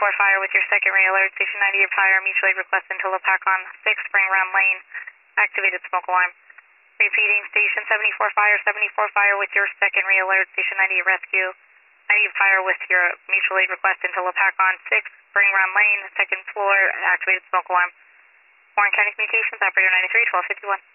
Fire with your secondary alert. Station 90 of fire. Mutual aid request until Lapacon 6, Spring Run Lane. Activated smoke alarm. Repeating, Station 74 Fire with your secondary alert. Station 90 rescue. 90 Fire with your mutual aid request until Lapacon 6, Spring Run Lane, second floor. Activated smoke alarm. Warren County Communications, operator 93, 1251.